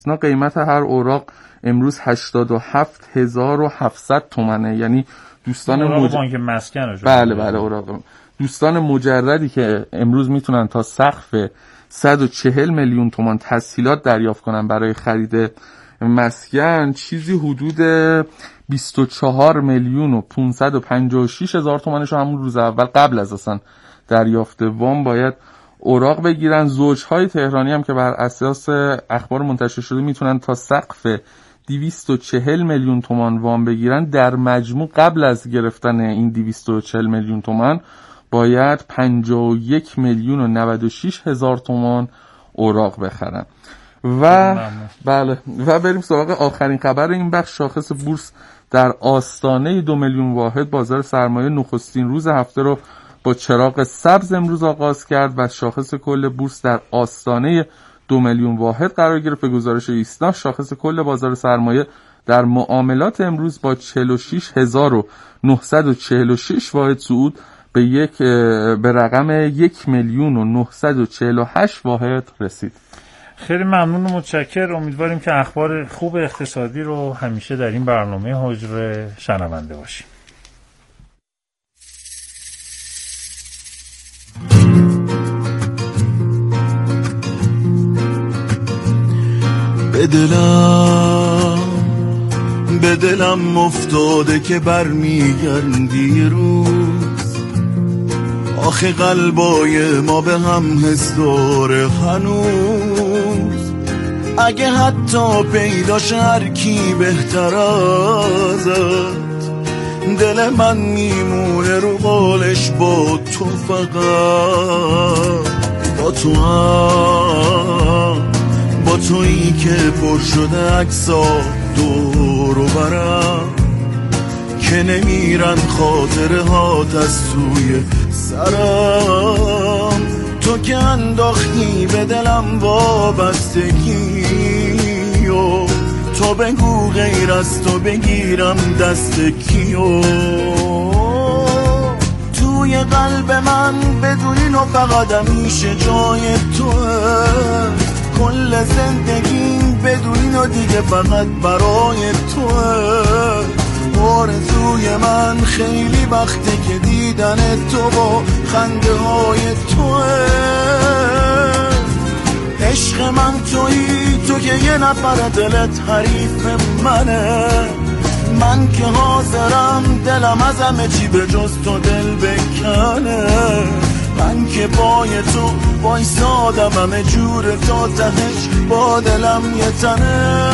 قیمت هر اوراق امروز 87,700 تومنه. یعنی دوستان بانک مسکن بله اوراق دوستان مجردی که امروز میتونن تا سقف 140 میلیون تومان تسهیلات دریافت کنن برای خرید مسکن، چیزی حدود 24 میلیون و 556 هزار تومانش همون روز اول قبل از اصلا دریافت وام باید اوراق بگیرن. زوجهای تهرانی هم که بر اساس اخبار منتشر شده میتونن تا سقف 240 میلیون تومان وام بگیرن. در مجموع قبل از گرفتن این 240 میلیون تومان باید 51 میلیون و 96 هزار تومان اوراق بخرن. بله و بریم سراغ آخرین خبر این بخش. شاخص بورس در آستانه 2 میلیون واحد بازار سرمایه نخستین روز هفته رو با چراغ سبز امروز آغاز کرد و شاخص کل بورس در آستانه 2 میلیون واحد قرار گرفت. به گزارش ایسنا شاخص کل بازار سرمایه در معاملات امروز با 46946 واحد صعود به رقم 1,948,000 واحد رسید. خیلی ممنون و متشکر. امیدواریم که اخبار خوب اقتصادی رو همیشه در این برنامه حجر شنونده باشیم. به دلم افتاده که برمیگردی روز، آخه قلبای ما به هم حس داره هنوز. اگه حتی پیداش هر کی بهتر ازت، دل من میمونه رو قولش با تو، فقط با تو هم، با تویی که پر شده عکس‌ها دور و برم، که نمیرن خاطره هات از توی سرم. تو که انداختی به دلم وابستگی و تو بگو غیر از تو بگیرم دست کیو. توی قلب من بدونین و فقط همیشه جای توه، کل زندگیم بدونین و دیگه فقط برای توه. آرزوی من خیلی وقته که دیدن تو با خنده های توه. عشق من تویی، تو که یه نفر دلت حریف منه، من که حاضرم دلم از همه چی به جز تو دل بکنه. من که پای تو وایسادم همه جور تا تهش با دلم یه تنه.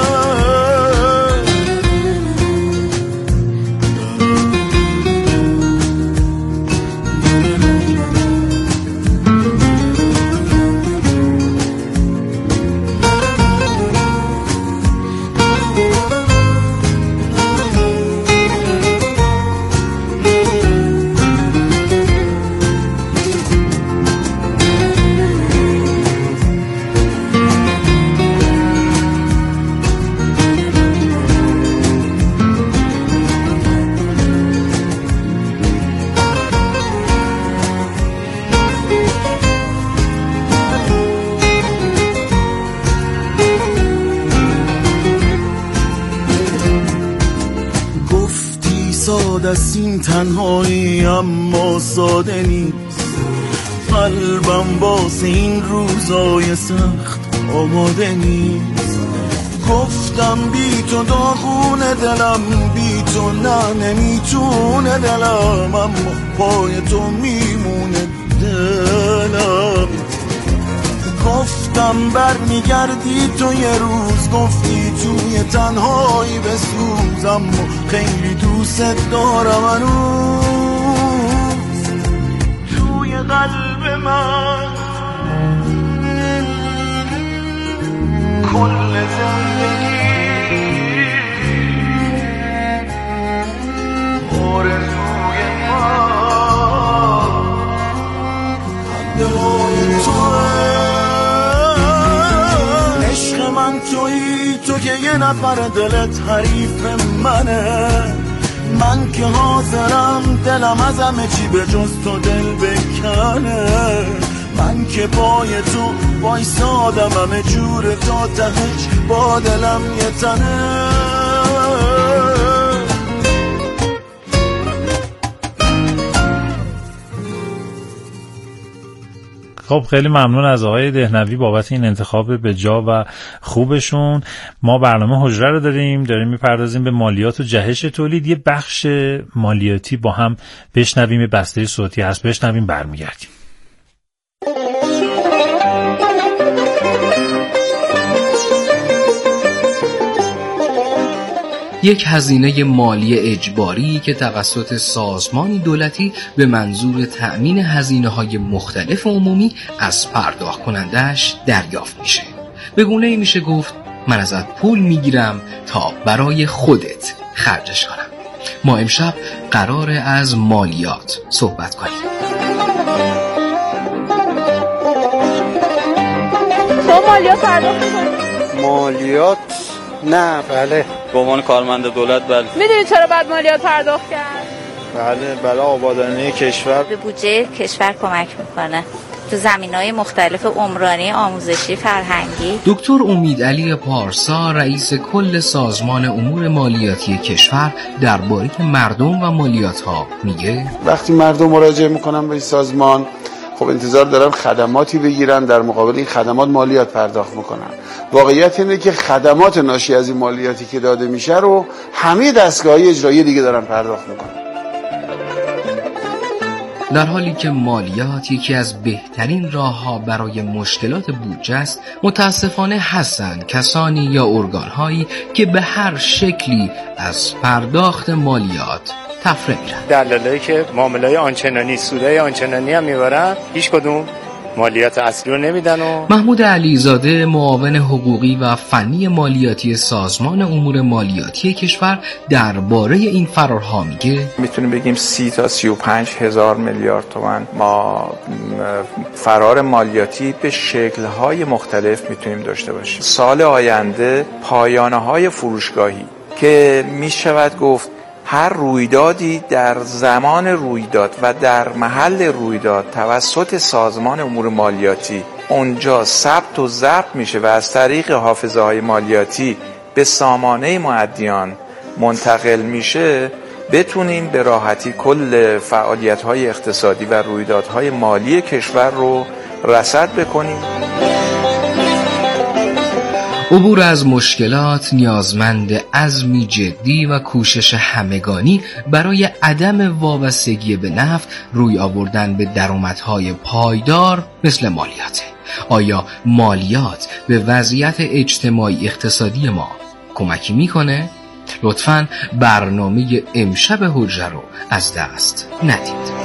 دست این تنهایی اما ساده نیست، قلبم واسه این روزای سخت آماده نیست. گفتم بی تو داغونه دلم، بی تو نه نمیتونه دلم، اما پای تو میمونه دلم. گفتم برمیگردی تو یه روز، گفتی توی تنهایی بسوز، اما خیلی دوست دارم هنوز. توی قلب من کل زندگی آرزوی من خنده توه. عشق من تویی، تو که یه نفر دلت حریف منه، من که حاضرم دلم از همه چی به جز تو دل بکنه. من که پای تو وایسادم همه جور تا تهش با دلم یه تنه. خب خیلی ممنون از آقای دهنوی بابت این انتخاب بجا و خوبشون. ما برنامه حجره رو داریم میپردازیم به مالیات و جهش تولید. یه بخش مالیاتی با هم بشنویم، بسته صوتی هست، بشنویم برمیگردیم. یک هزینه مالی اجباری که توسط سازمانی دولتی به منظور تأمین هزینه‌های مختلف عمومی از پرداخت کنندش دریافت میشه. به گونه‌ای میشه گفت من ازت پول میگیرم تا برای خودت خرجش کنم. ما امشب قراره از مالیات صحبت کنیم. تو مالیات پرداخت می‌کنی؟ مالیات؟ نه. بله. به عنوان کارمند دولت بله. میدونی چرا باید مالیات پرداخت کرد؟ بله برای آبادانی کشور. به بودجه کشور کمک میکنه تو زمینه‌های مختلف عمرانی، آموزشی، فرهنگی. دکتر امیدعلی پارسا رئیس کل سازمان امور مالیاتی کشور درباره مردم و مالیات‌ها میگه وقتی مردم مراجعه میکنن به این سازمان خب انتظار دارن خدماتی بگیرن، در مقابل این خدمات مالیات پرداخت میکنن. واقعیت اینه که خدمات ناشی از این مالیاتی که داده میشه رو همه دستگاه‌های اجرایی دیگه دارن پرداخت میکنن. در حالی که مالیات یکی از بهترین راه‌ها برای مشکلات بودجه است، متاسفانه هستند کسانی یا ارگان‌هایی که به هر شکلی از پرداخت مالیات تفره میرن. دلالایی که معامله‌های آنچنانی، سودای آنچنانی هم میبرن، هیچ کدوم مالیات اصلی رو نمیدن. و محمود علیزاده معاون حقوقی و فنی مالیاتی سازمان امور مالیاتی کشور درباره این فرارها میگه میتونیم بگیم 30 تا 35 هزار میلیارد تومان ما فرار مالیاتی به شکل‌های مختلف میتونیم داشته باشیم. سال آینده پایانه‌های فروشگاهی که میشود گفت هر رویدادی در زمان رویداد و در محل رویداد توسط سازمان امور مالیاتی اونجا ثبت و ضبط میشه و از طریق حافظه‌های مالیاتی به سامانه مؤدیان منتقل میشه، بتونیم به راحتی کل فعالیت‌های اقتصادی و رویدادهای مالی کشور رو رصد بکنیم. عبور از مشکلات نیازمند عزمی جدی و کوشش همگانی برای عدم وابستگی به نفت، روی آوردن به درآمدهای پایدار مثل مالیاته. آیا مالیات به وضعیت اجتماعی اقتصادی ما کمکی میکنه؟ لطفاً برنامه امشب حجره رو از دست ندید.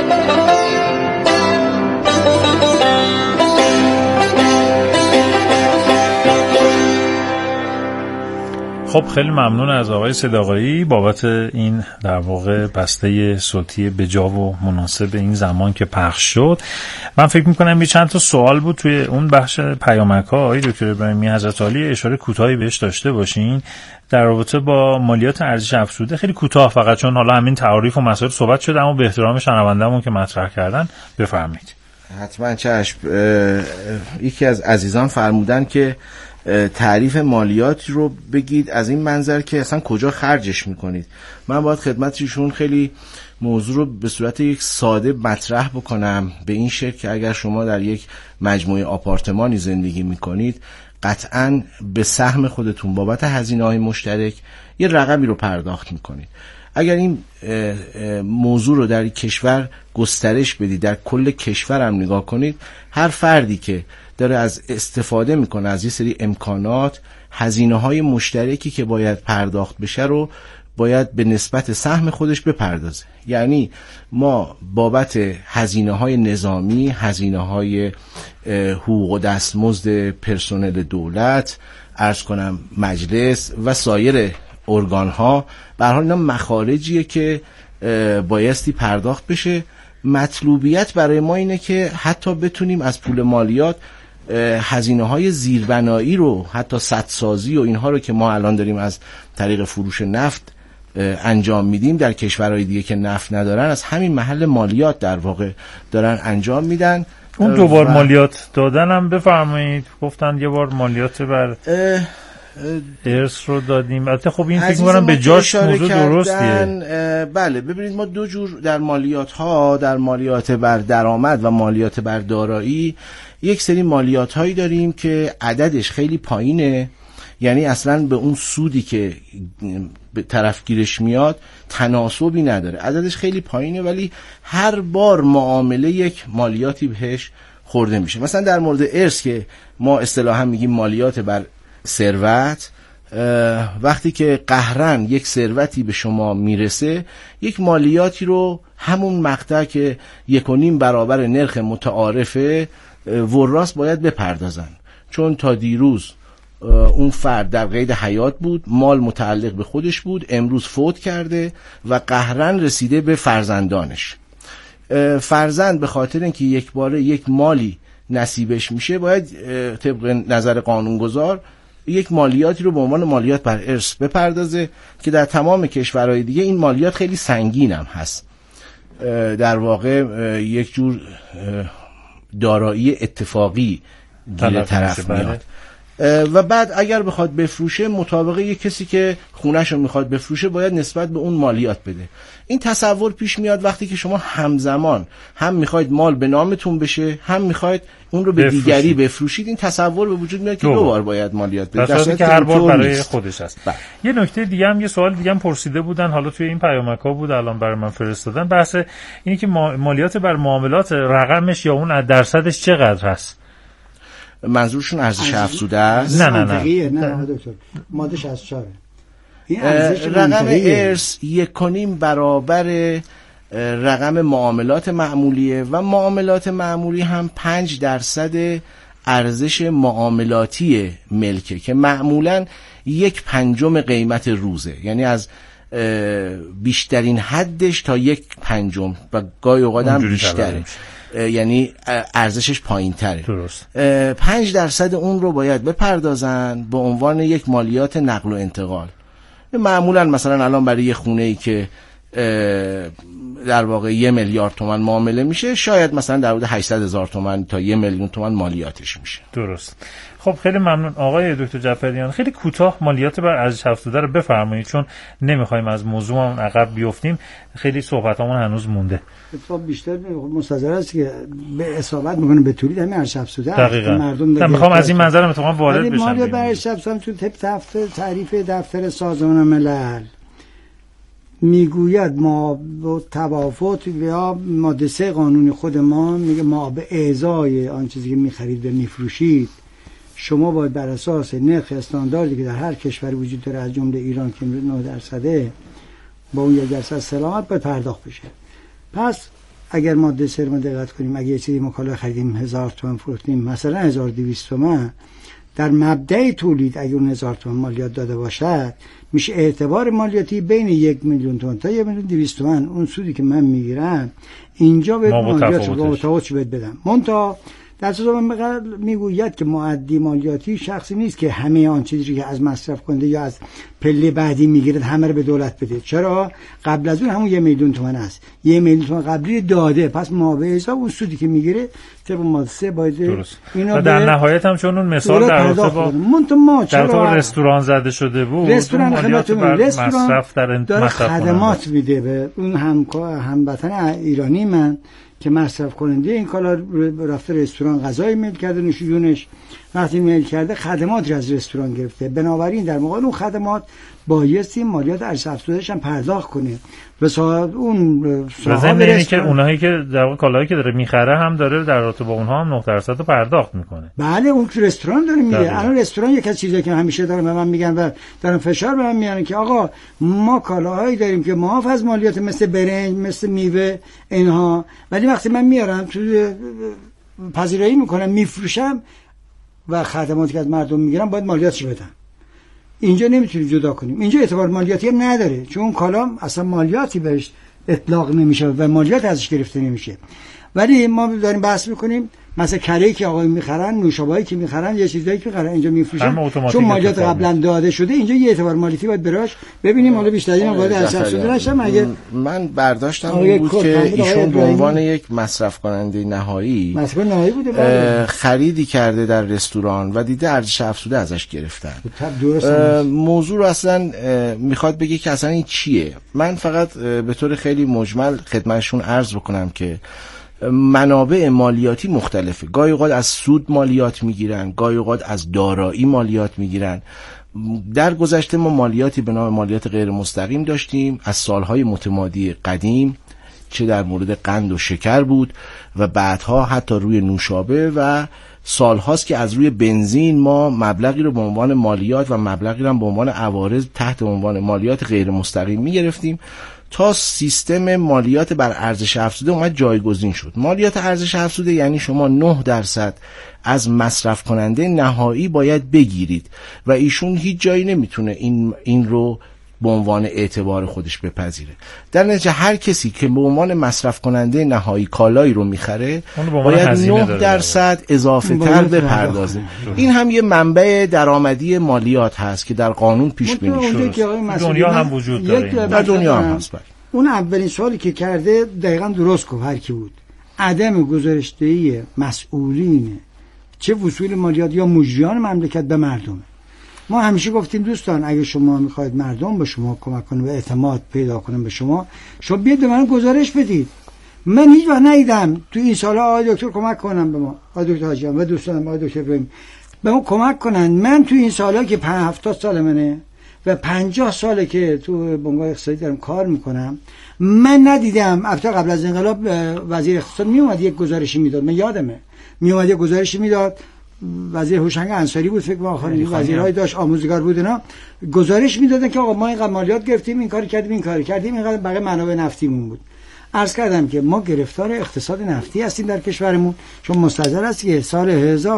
خب خیلی ممنون از آقای صداقایی بابت این در واقع بسته صوتی بجا و مناسب این زمان که پخش شد. من فکر میکنم یه چند تا سوال بود توی اون بخش پیامک‌ها. آقای دکتر ابراهیمی حضرت عالی اشاره کوتاهی بهش داشته باشین در رابطه با مالیات ارزش افزوده. خیلی کوتاه فقط، چون حالا همین تعاریف و مسائل صحبت شده، اما به احترام شنونده‌مون که مطرح کردن بفرمایید. حتما چشم. یکی از عزیزان فرمودن که تعریف مالیات رو بگید از این منظر که اصلا کجا خرجش میکنید. من باید خدمتشون خیلی موضوع رو به صورت یک ساده مطرح بکنم، به این شکل که اگر شما در یک مجموعه آپارتمانی زندگی میکنید، قطعاً به سهم خودتون بابت هزینه‌های مشترک یه رقمی رو پرداخت میکنید. اگر این موضوع رو در کشور گسترش بدید، در کل کشور هم نگاه کنید، هر فردی که داره از استفاده میکنه از یه سری امکانات، هزینه‌های مشترکی که باید پرداخت بشه رو باید به نسبت سهم خودش بپردازه. یعنی ما بابت هزینه‌های نظامی، هزینه‌های حقوق و دستمزد پرسنل دولت، عرض کنم مجلس و سایر ارگان‌ها، به هر حال اینا مخارجیه که بایستی پرداخت بشه. مطلوبیت برای ما اینه که حتی بتونیم از پول مالیات هزینه‌های زیربنایی رو، حتی سدسازی و اینها رو که ما الان داریم از طریق فروش نفت انجام میدیم در کشورهای دیگه که نفت ندارن، از همین محل مالیات در واقع دارن انجام میدن اون دوبار مالیات دادن هم بفرمایید. گفتن یه بار مالیات بر ارث رو دادیم. البته خب این فکر می‌کنم به جاش موضوع درستیه. بله ببینید ما دو جور در مالیات ها، در مالیات بر درآمد و مالیات بر دارایی، یک سری مالیات هایی داریم که عددش خیلی پایینه، یعنی اصلا به اون سودی که به طرف گیرش میاد تناسبی نداره، عددش خیلی پایینه ولی هر بار معامله یک مالیاتی بهش خورده میشه. مثلا در مورد ارث که ما اصطلاحا میگیم مالیات بر ثروت، وقتی که قهرن یک ثروتی به شما میرسه یک مالیاتی رو همون مقطع که 1.5 برابر نرخ متعارفه وراث باید بپردازن، چون تا دیروز اون فرد در قید حیات بود، مال متعلق به خودش بود، امروز فوت کرده و قهرن رسیده به فرزندانش. فرزند به خاطر اینکه یک باره یک مالی نصیبش میشه باید طبق نظر قانونگذار یک مالیاتی رو به عنوان مالیات بر ارث بپردازه که در تمام کشورهای دیگه این مالیات خیلی سنگین هم هست، در واقع یک جور دارایی اتفاقی گیر طرف میاد. و بعد اگر بخواد بفروشه مطابق یک کسی که خونه‌ش رو میخواد بفروشه باید نسبت به اون مالیات بده. این تصور پیش میاد وقتی که شما همزمان هم میخواید مال به نامتون بشه هم میخواید اون رو به دیگری بفروشید، این تصور به وجود میاد که دو بار باید مالیات بده، در صورتی که هر بار برای خودش است. یه نکته دیگه هم، یه سوال دیگه هم پرسیده بودن، حالا توی این پیامک‌ها بود الان برای من فرستادن، بحث اینی که مالیات بر معاملات رقمش یا اون درصدش چقدر هست؟ منظورشون ارزش افزوده است؟ نه دکتر، ماده 64 این رقم ارث 1.5 برابر رقم معاملات معمولیه و معاملات معمولی هم 5% ارزش معاملاتی ملکه که معمولاً 1/5 قیمت روزه، یعنی از بیشترین حدش تا 1/5 و گاهی اوقات هم بیشتره، یعنی ارزشش پایین تره. درست. 5% اون رو باید بپردازن به عنوان یک مالیات نقل و انتقال. معمولا مثلا الان برای یه خونه‌ای که در واقع 1 میلیارد تومان معامله میشه، شاید مثلا در حدود 800,000 تومان تا 1 میلیون تومان مالیاتش میشه. درست. خب خیلی ممنون آقای دکتر جعفریان. خیلی کوتاه مالیات بر ارزش افزوده رو بفرمایید، چون نمیخوایم از موضوعمون عقب بیفتیم، خیلی صحبتامون هنوز مونده. خب بیشتر منتظر است که به اصابت میکنه به طوری همین ارزش افزوده مردم من میخوام از این منظر اتفاقا وارد بشم. مالیات بر ارزش افزوده تو تعریف دفتر سازمان ملل میگوید ما با توافق یا ماده 3 قانون خود ما میگه ما به ازای آن چیزی که میخرید و میفروشید شما باید بر اساس نرخ استانداردی که در هر کشوری وجود داره از جمله ایران که 9% با اون 1% سلامت باید پرداخت بشه. پس اگر ماده 3 رو دقت کنیم، اگه یه چیزی مکالمه خریدیم 1000 تومان فروختیم مثلا 1200 تومان، در مبدأ تولید اگه اون 1000 تومان مالیات داده باشد میشه اعتبار مالیاتی بین 1 میلیون تومان تا 1,200,000 تومان. اون سودی که من میگیرم اینجا به مالیات با تفاوتش بدم. منتها در سازمان میگوید که مؤدی مالیاتی شخصی نیست که همه آن چیزی که از مصرف کننده یا از پله بعدی میگیره همه رو به دولت بده. چرا؟ قبل از اون همون 1 میلیون تومان است، 1 میلیون تومان قبلی داده، پس ما به حساب اون سودی که میگیره طبق ماده 3 باید اینا در نهایت هم چون اون مثال در رابطه با در رستوران زده شده بود، رستوران مالیات بر مصرف در خدمات میده به اون هموطن ایرانی من که مصرف کننده این کالا رفته رستوران غذای میل کرده، نوشیدنش وقتی میل کرده خدمات از رستوران گرفته، بنابراین در مقابل اون خدمات بایستی مالیات ارزش افزوده‌اش هم پرداخت کنه و اون صاحب اینه که اونایی که در واقع کالایی که داره میخره هم داره در رابطه با اونها هم 9% رو پرداخت میکنه. بله اون که رستوران داره میره. الان رستوران یک از چیزایی که همیشه دارن به من میگن و دارن فشار به من میارن که آقا ما کالاهایی داریم که معاف از مالیات مثل برنج، مثل میوه اینها، ولی وقتی من میارم تو پذیرایی میکنم میفروشم و خدماتی که از مردم میگیرم باید مالیاتش بدم. اینجا نمیتونیم جدا کنیم، اینجا اعتبار مالیاتی هم نداره چون اون کالا اصلا مالیاتی بهش اطلاق نمیشه و مالیات ازش گرفته نمیشه. ولی ما داریم بحث میکنیم مثلا کره که آقای میخرن، نوشابه‌ای که میخرن، یه چیزایی که میخرن اینجا میفروشن، چون مالیات قبلا داده شده اینجا یه اعتبار مالیاتی باید براش ببینیم. حالا بیشتری ما باید ارشد شده نشم. اگه من برداشتم این بود که ایشون به عنوان یک مصرف کننده نهایی خریدی کرده در رستوران و دیده ارزش افزوده ازش گرفتن. موضوع رو اصلا میخواد بگه که اصلا این چیه. من فقط به طور خیلی مجمل خدمتشون عرض بکنم که منابع مالیاتی مختلفه. گاهی اوقات از سود مالیات میگیرن، گاهی اوقات از دارایی مالیات میگیرن. در گذشته ما مالیاتی به نام مالیات غیر مستقیم داشتیم از سالهای متمادی قدیم، چه در مورد قند و شکر بود و بعدها حتی روی نوشابه، و سالهاست که از روی بنزین ما مبلغی رو به عنوان مالیات و مبلغی رو به عنوان عوارض تحت عنوان مالیات غیر مستقیم میگرفتیم تا سیستم مالیات بر ارزش افزوده اومد جایگزین شد. مالیات ارزش افزوده یعنی شما 9% از مصرف کننده نهایی باید بگیرید و ایشون هیچ جایی نمیتونه این رو به عنوان اعتبار خودش بپذیره. در نتیجه هر کسی که به عنوان مصرف کننده نهایی کالایی رو میخره باید 9% اضافه تر بپردازه. این هم یه منبع درآمدی مالیات هست که در قانون پیش بینی شده. دنیا هم وجود داره. در دنیا هم هست. اون اولین سوالی که کرده دقیقاً درست گفت هر کی بود. عدم گزارش‌دهی مسئولین چه وصول مالیات یا مجریان مملکت به مردم. ما همیشه گفتیم دوستان اگه شما میخواید مردم به شما کمک کنه و اعتماد پیدا کنن به شما بیاید به من گزارش بدید. من هیچ وقت ندیدم تو این سالا آقای دکتر کمک کنن به ما، آقای دکتر حاجیان و دوستانم آقای دکتر ابراهیم به ما کمک کنن. من تو این سالا که 70 سال منه و 50 ساله که تو بنگاه اقتصادی دارم کار میکنم، من ندیدم البته قبل از انقلاب وزیر اقتصاد میومد یک گزارشی میداد، من یادمه میومد یک گزارشی میداد، وزیر هوشنگ انصاری بود فکر کنم آخرین وزیرای داشت آموزگار بود اینا، گزارش میدادن که آقا ما اینقدر مالیات گرفتیم، این کاری کردیم، این کاری کردیم، اینقدر بقیه منابع نفتیمون بود. عرض کردم که ما گرفتار اقتصاد نفتی هستیم در کشورمون، چون مستظر است که سال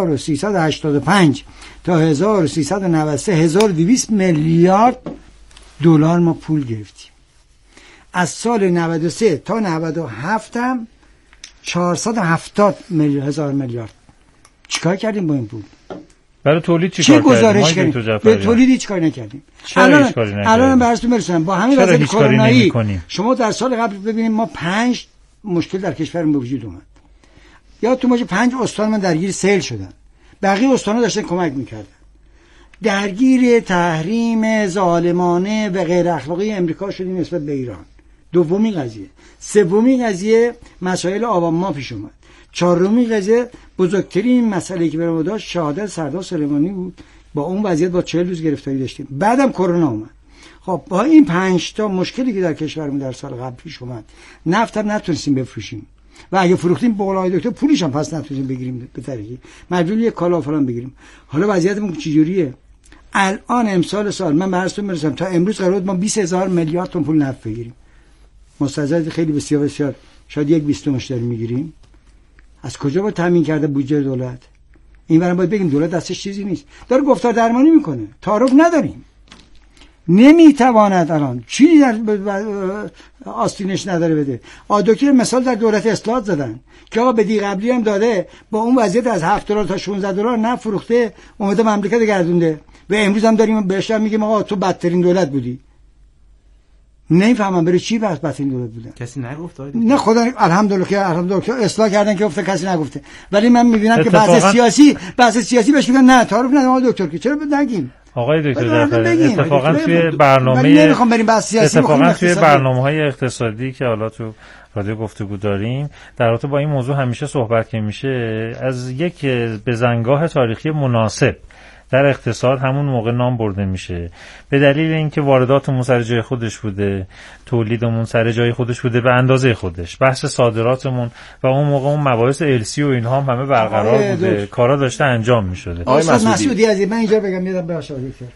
1385 تا 1393 1200 میلیارد دلار ما پول گرفتیم. از سال 93 تا 97 هم 470 هزار میلیارد. چیکار کردیم با این پول؟ برای تولید چیکار کردیم؟ به تولیدی چیکار نکردیم. الان براتون برسونم با همین وضعیت کرونایی شما در سال قبل ببینید ما 5 مشکل در کشورمون به وجود اومد. یا تو باشه 5 استان من درگیر سیل شدن. بقیه استان‌ها داشتن کمک میکردن. درگیر تحریم ظالمانه و غیر اخلاقی امریکا شدیم نسبت به ایران. دومی قضیه. سومی قضیه مسائل آبان ما پیش اومد. چهارمی قضیه بزرگترین مسئله که برام داشت شهادت سردار سلیمانی بود. با اون وضعیت با 40 روز گرفتاری داشتیم. بعدم کرونا اومد. خب با این 5 تا مشکلی که در کشورمون در سال قبل پیش اومد، نفت هم نتونستیم بفروشیم و اگه فروختیم به قول دکتر پولش هم پس نتونستیم بگیریم به طریقی مجبور یک کالا فلان بگیریم. حالا وضعیتمون چجوریه؟ الان امسال سال من براتون میرسم تا امروز قرار بود ما 20000 میلیارد تومان پول نفت بگیریم. مستجد خیلی بسیار بسیار شاید 1/20 داریم میگیریم. از کجا با تامین کرده بودجه دولت؟ این برام باید بگیم دولت دستش چیزی نیست، داره گفتار درمانی میکنه، تعارف نداریم، نمیتواند الان چیزی در آستینش نداره بده. دکتر مثال در دولت اصلاحات زدن که آقا بدی قبلی هم داده، با اون وضعیت از $7 تا $16 نفروخته، اومده مملکت گردونده و امروز هم داریم بهش میگیم آقا تو بدترین دولت بودی. نمیفهمم برای چی بدترین دولت بودن. کسی نگفت؟ نه خدا الحمدلله که اصلاح کردن که گفته کسی نگفته، ولی من میبینم که بعضی سیاسی بهش میگن نه تعارف نداریم آقا دکتر که چرا نگیم. آقای دکتر جعفری اتفاقا توی برنامه‌های اقتصادی که حالا تو رادیو گفتگو داریم در رابطه با این موضوع همیشه صحبت که میشه از یک بزنگاه تاریخی مناسب در اقتصاد همون موقع نام برده میشه، به دلیل اینکه وارداتمون سر جای خودش بوده، تولیدمون سر جای خودش بوده به اندازه خودش، بحث صادراتمون و اون موقع اون مباحث السی و اینها هم همه برقرار بوده، کارا داشته انجام میشده. آقای مسعودی عزیز من اینجا بگم میدم به آشاری کرد.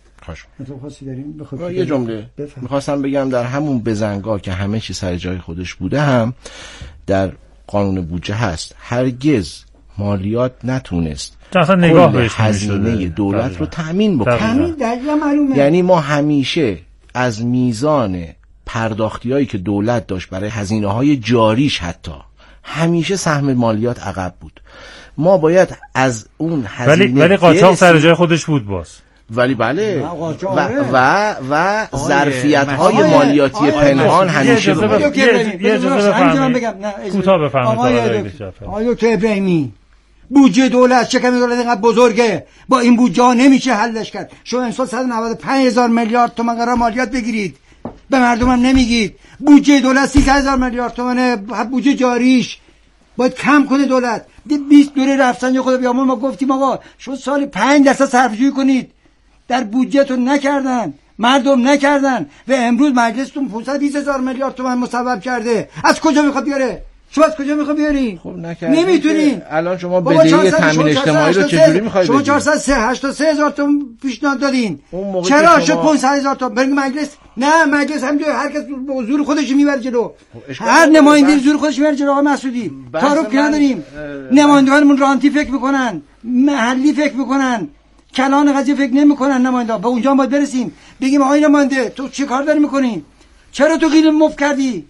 یه جمله میخواستم بگم در همون بزنگاه که همه چی سر جای خودش بوده هم در قانون بودجه هست. هرگز مالیات نتونست کل هزینه دولت رو تأمین بکنه. یعنی ما همیشه از میزان پرداختی‌هایی که دولت داشت برای هزینه‌های جاریش، حتی همیشه سهم مالیات عقب بود. ما باید از اون هزینه ولی قاچاق سر جای خودش بود باز. ولی بله و ظرفیت‌های مالیاتی پنهان همیشه بود. کوتاه بفرمایید آقای دکتر ابراهیمی، بودجه دولت، شکم دولت اینقدر بزرگه، با این بودجه نمیشه حلش کرد. شما امسال 195,000 میلیارد تومان قرار مالیات بگیرید، به مردم هم نمیگید. بودجه دولت 300,000 میلیارد تومانه، بودجه جاریش باید کم کنه دولت. 20 دوره رفتن خود بیامون ما گفتیم آقا شما سال 5% صرفه‌جویی کنید، در بودجهتون نکردن، مردم نکردن و امروز مجلستون 520,000 میلیارد تومان مصوب کرده. از کجا میخواد بیاره؟ شما از کجا میخواد بیارین؟ خب نکردین. نمیتونین. الان شما بدهی تامین اجتماعی رو چجوری میخواید شما بدین؟ 483,000 تومان پیشنهاد دادین. چرا شد 500,000 تومان؟ بریم مجلس. نه مجلس همینجوری هر کس به زور خودش میبره جلو. هر نماینده زور خودش میبره جلو. آقا مسعودی تعارف که نداریم. نمایندگانمون رانتی فکر میکنن، محلی فکر میکنن، کلان قضیه فکر نمیکنن. نماینده به اونجا باید برسیم بگیم آقای نماینده تو چه کار داری میکنی؟ چرا تو غیر مفت کردی؟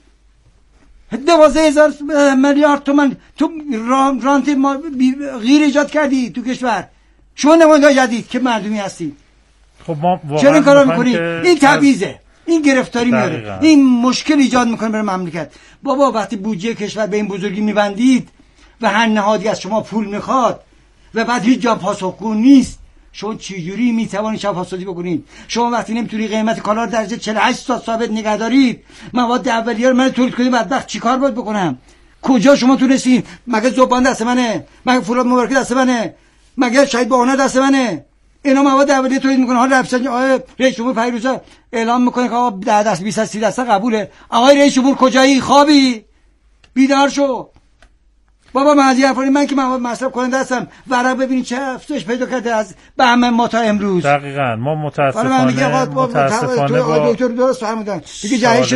12,000 میلیارد تومان تو رانت غیر ایجاد کردی تو کشور. شما نماینده جدید که مردمی هستید، خب ما چرا این کارا میکنید؟ این تبعیضه، این گرفتاری میاره، این مشکل ایجاد میکنه برای مملکت. بابا وقتی بودجه کشور به این بزرگی میبندید و هر نهادی از شما پول میخواد و بعد هیچ جا پاسخگو نیست، شما چجوری میتوانید شفاف‌سازی بکنید؟ شما وقتی نمیتونی قیمت کالا درجه 48 سال ثابت نگه دارید، مواد اولیه رو من تولید کنم، بدبخت چیکار باید بکنم؟ کجا شما تونستین؟ مگه زبان دست منه؟ مگه فولاد مبارک دست منه؟ مگه شهید باهنر دست منه؟ اینا مواد اولیه تولید میکنه. حالا رفسنجانی آقای رئیس جمهور پیروزا اعلام میکنه که آقا 10 دست 20 30 دست قبوله. آقای رئیس جمهور کجایی؟ خوابی؟ بیدار شو بابا. من که مواد مصرف کننده هستم، ورق ببینید چه افزایش پیدا کرده از بهمن ما تا امروز. دقیقاً ما متاسفانه دکتر درست فرمودن دیگه جهش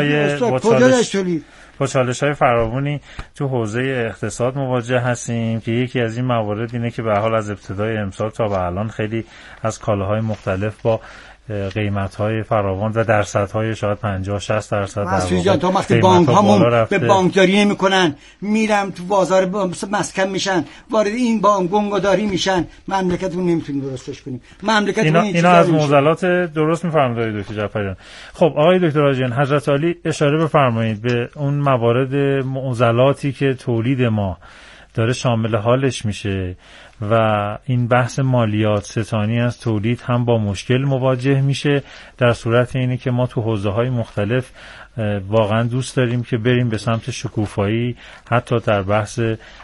تولید با چالش‌های فراوانی تو حوزه اقتصاد مواجه هستیم که یکی از این موارد اینه که به حال از ابتدای امسال تا به الان خیلی از کالاهای مختلف با قیمت‌های فراوان و درصدهای شاید 50-60% در واقع تا وقتی بانک‌هامون به بانکداری نمی‌کنن، میرم تو بازار مسکن میشن، وارد این بانک بنگداری میشن، مملکتمون نمیتونیم درستش کنیم. مملکتمون اینا از معضلات درست می‌فرمایید دکتر جعفریان. خب آقای دکتر حاجیان، حضرت عالی اشاره بفرمایید به اون موارد معضلاتی که تولید ما داره شامل حالش میشه و این بحث مالیات ستانی از تولید هم با مشکل مواجه میشه، در صورت اینی که ما تو حوزه‌های مختلف واقعا دوست داریم که بریم به سمت شکوفایی حتی در بحث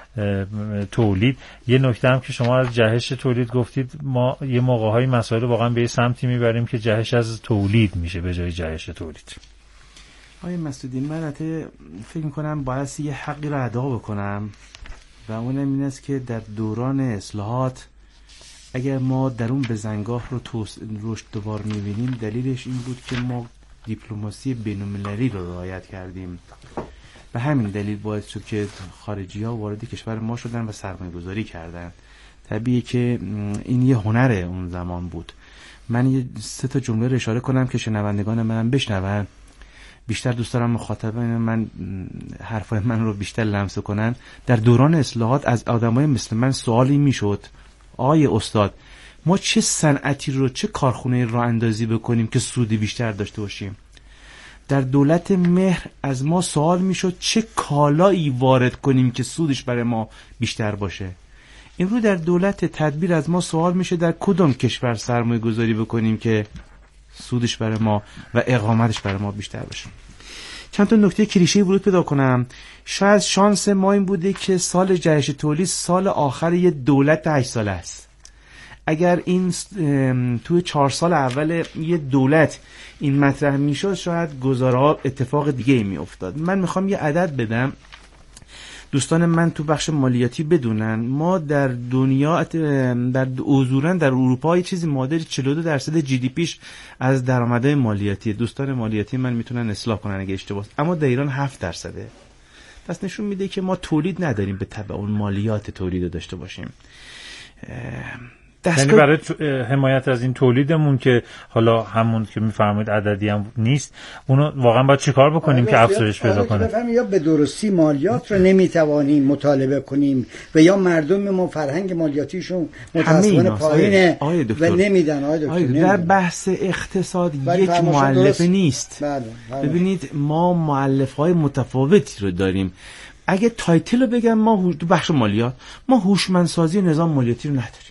تولید. یه نکته هم که شما از جهش تولید گفتید، ما یه موقع‌های مسائل واقعا به سمتی میبریم که جهش از تولید میشه به جای جهش تولید. آقای مسعودی، من فکر میکنم باید یه حقی رو ادا بکنم و اونم این است که در دوران اصلاحات اگر ما درون بزنگاه رو رشدوار می‌بینیم، دلیلش این بود که ما دیپلماسی بین‌المللی رو رعایت کردیم. به همین دلیل باعث شد که خارجی‌ها وارد کشور ما شدن و سرمایه‌گذاری کردن. طبیعیه که این یه هنر اون زمان بود. من یه 3 جمله رو اشاره کنم که شنوندگان منم بشنون. بیشتر دوست دارم مخاطبین من حرفای من رو بیشتر لمس کنن. در دوران اصلاحات از آدمای مثل من سوالی میشد: آقای استاد، ما چه صنعتی رو، چه کارخونه راه اندازی بکنیم که سودی بیشتر داشته باشیم؟ در دولت مهر از ما سوال میشد چه کالایی وارد کنیم که سودش برای ما بیشتر باشه. این رو در دولت تدبیر از ما سوال میشه در کدام کشور سرمایه گذاری بکنیم که سودش برای ما و اقامتش برای ما بیشتر باشه. چند تا نکته کلیشه‌ای ورود پیدا کنم. شاید شانس ما این بوده که سال جهش تولید سال آخر یه دولت 8 ساله است. اگر این توی 4 سال اول یه دولت این مطرح میشد، شاید گزارها اتفاق دیگه ای می افتاد. من میخوام یه عدد بدم دوستان من تو بخش مالیاتی بدونن. ما در دنیا در اصولا در اروپا یه چیزی معادل 42% جی دی پیش از درآمدهای مالیاتی. دوستان مالیاتی من میتونن اصلاح کنن اگه اشتباه است، اما در ایران 7%. پس نشون میده که ما تولید نداریم به تبع اون مالیات تولید داشته باشیم. یعنی برای حمایت از این تولیدمون که حالا همون که میفرمایید عددی هم نیست، اونو واقعا باید چیکار بکنیم که افزایش پیدا کنه؟ یا به درستی مالیات رو نمیتوانیم مطالبه کنیم و یا مردم ما فرهنگ مالیاتیشون متأسفانه پایینه و نمیدن. در بحث اقتصاد یک مؤلفه نیست. ببینید ما مؤلفه‌های متفاوتی رو داریم. اگه تایتل رو بگم، ما تو بخش مالیات ما هوشمندسازی نظام مالیاتی رو نداریم.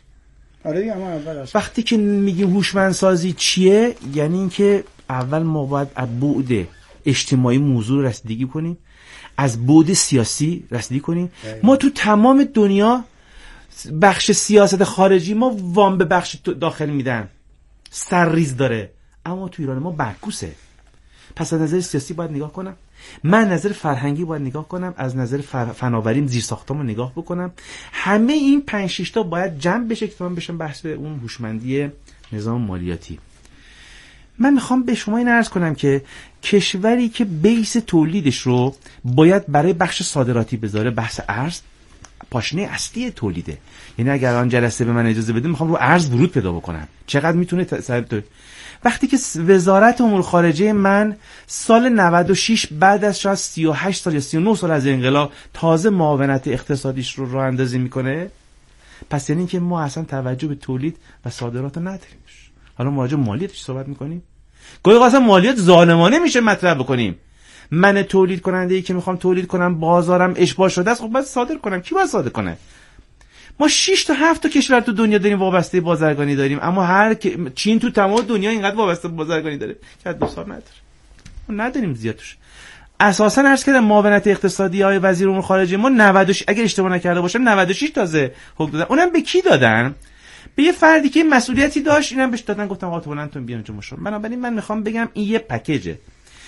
وقتی که میگیم هوشمندسازی چیه، یعنی اینکه اول ما باید از بعد اجتماعی موضوع رسیدگی کنیم، از بعد سیاسی رسیدگی کنیم. ما تو تمام دنیا بخش سیاست خارجی ما وام به بخش داخل میدن، سرریز داره، اما تو ایران ما برکوسه. پس از نظر سیاسی باید نگاه کنم، من نظر فرهنگی باید نگاه کنم، از نظر فناوریم زیر ساختمو نگاه بکنم. همه این 5-6 تا باید جمع بشه که تمام بشن بحث اون هوشمندی نظام مالیاتی. من میخوام به شما این عرض کنم که کشوری که بیس تولیدش رو باید برای بخش صادراتی بذاره، بحث ارز پاشنه اصلی تولیده. یعنی اگر آن جلسه به من اجازه بده، میخوام رو ارز ورود پیدا بکنم، چقدر میتونه وقتی که وزارت امور خارجه من سال 96 بعد از شاید 38 سال یا 39 سال از انقلاب تازه معاونت اقتصادیش رو راه اندازی میکنه، پس یعنی که ما اصلا توجه به تولید و صادرات رو نداریم. حالا ما راجع به مالیاتش صحبت میکنیم، گاهی اصلا مالیات ظالمانه میشه مطرح بکنیم. من تولید کننده ای که میخوام تولید کنم، بازارم اشباع شده است، خب باید صادر کنم. کی باید صادر کنه؟ ما 6 تا 7 تا کشور تو دنیا داریم وابسته بازرگانی داریم، اما چین تو تمام دنیا اینقدر وابسته بازرگانی داره که 2 سال نداره. ما نداریم زیادش. اساسا عرض کردم معاونت اقتصادی های وزیر امور خارجه ما 96 اگر اشتباه نکرده باشم 96 تازه حکم دادن. اونم به کی دادن؟ به یه فردی که مسئولیتی داشت، اینم بهش دادن، گفتم آقا تو بلندتون بیان اینجا مشاور. بنابراین من میخوام بگم این یه پکیجه.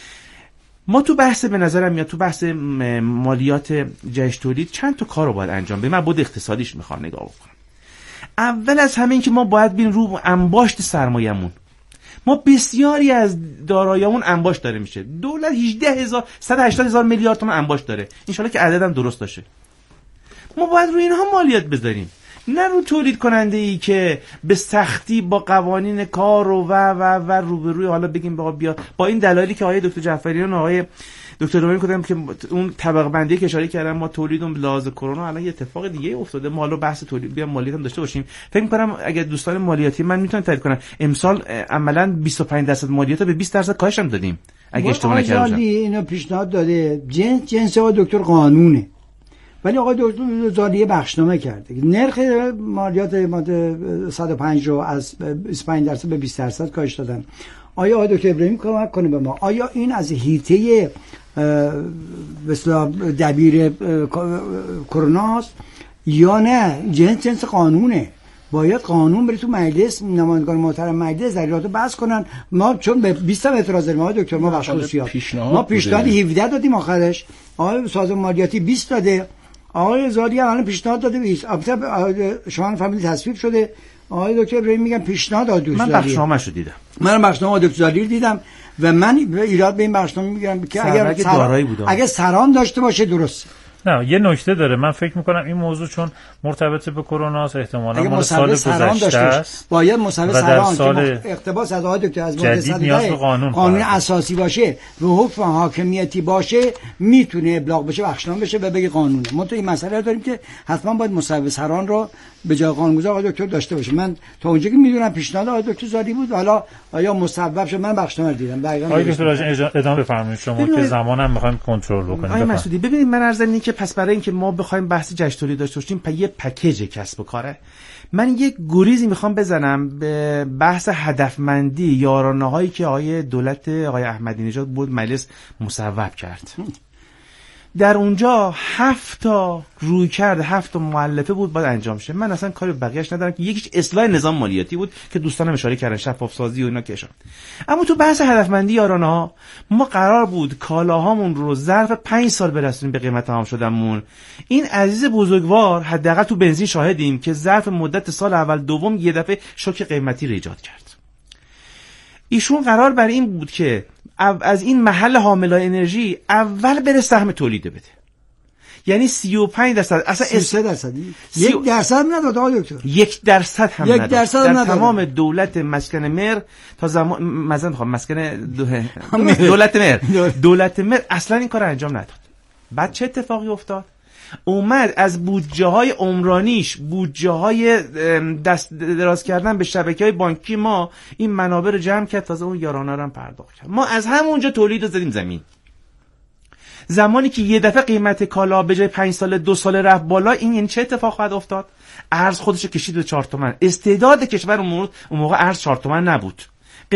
ما تو بحث به نظرم میاد تو بحث مالیات جهش تولید چند تا کارو باید انجام بدیم. من بود اقتصادیش میخوام نگاه بکنم. اول از همه این که ما باید ببینیم رو انباشت سرمایه‌مون. ما بسیاری از دارایی‌مون انباشت داره میشه. دولت 180,000 میلیارد تومان انباشت داره. ان شاءالله که عددم درست باشه. ما باید روی اینها مالیات بذاریم، نه رو تولید کننده ای که به سختی با قوانین کار و روبروی حالا بگیم بیا با این دلایلی که آقای دکتر جعفریان و آقای دکتر رومی کردن که اون طبقه بندی که اشاره کردن، ما تولیدون لحاظ کرونا الان یه اتفاق دیگه افتاده. ما حالا بحث تولید بیا مالیات هم داشته باشیم. فکر می‌کنم اگه دوستان مالیاتی من میتونن تایید کنن امسال عملاً 25% مالیات به 20% کاهش هم دادیم اگه اشتباه نکردم. آقای اینو پیشنهاد داده جنس آقای دکتر قانونه، ولی آقای دکتر زالیه بخشنامه کرده نرخ مالیات ماده 105 رو از 25% به 20% کاهش دادن. آیا آقای دکتر ابراهیم کمک کنه به ما؟ آیا این از حیطه مثلا دبیر کرونا است یا نه جنس قانونه؟ باید قانون بره تو مجلس، نمایندگان محترم مجلس در ایراد بحث کنن. ما چون به 20 اعتراض داریم آقای دکتر، ما بخش خصوصیات ما پیشنهاد 17 دادیم، آخرش آقای سازمان مالیاتی 20 داده، آقای زادی الان پیشنهاد داده 20. البته شما فهمیدید تصویب شده. آقای دکتر ابراهیم میگم پیشنهاد آقای دکتر من بخشنامه‌اش رو دیدم، من بخشنامه آقای دکتر زادی رو دیدم و من ایراد به این بخشنامه میگیرم که اگر سران داشته باشه درست. نه یه نکته داره، من فکر میکنم این موضوع چون مرتبط به کرونا است احتمالاً مال سال گذشته است، باید مصوب سران که اقتباس از آقای دکتر از ماده قانون اساسی باشه و حکم حاکمیتی باشه میتونه ابلاغ بشه، بخشنامه بشه و بگه قانونه. ما تو این مسئله داریم که حتما باید مصوب سران رو به جای قانونگذار آقای دکتر داشته باشه. من تا اونجایی که میدونم پیشنهاد آقای دکتر زادی بود، حالا آیا مصوب شد؟ من بخشنامه دیدم. آقای دکتر ادامه بفرمایید شما که زمانم میخوایم کنترل بکنیم. آقای مسعودی ببینید، من عرض اینه که پس برای اینکه ما بخوایم بحث جشن تولید داشته باشیم یه پکیج کسب و کاره، من یک گریزی میخوام بزنم به بحث هدفمندی یارانه‌هایی که دولت آقای احمدی نژاد بود مجلس مصوب کرد. در اونجا 7 تا رویکرد 7 تا مؤلفه بود باید انجام شه. من اصلا کاری بقیه‌اش ندارم که یکیش اصلاح نظام مالیاتی بود که دوستانم اشاره کردن، شفاف سازی و اینا که اشاره. اما تو بحث هدفمندی یارانه‌ها ما قرار بود کالاهامون رو ظرف 5 سال برسونیم به قیمت تمام شدنمون. این عزیز بزرگوار حداقل تو بنزین شاهدیم که ظرف مدت سال اول دوم یه دفعه شوک قیمتی رو ایجاد کرد. ایشون قرار بر این بود که از این محل حاملای انرژی اول بره سهم تولید بده. یعنی 35% اصلا 33%. 1% نداد آقای دکتر. 1% هم نداد. 1% در تمام دولت مسکن مهر تا زمان دولت مهر اصلا این کار انجام نداد. بعد چه اتفاقی افتاد؟ اومد از بودجه های عمرانیش، بودجه های دست دراز کردن به شبکه های بانکی ما این منابع رو جمع کرد، تازه اون یارانه رو هم پرداخت کرد. ما از همونجا تولید رو زدیم زمین. زمانی که یه دفعه قیمت کالا به جای 5 سال 2 سال رفت بالا، این یعنی چه اتفاق خواهد افتاد؟ ارز خودش رو کشید به 4 تومن. استعداد کشور اون موقع ارز 4 تومن نبود.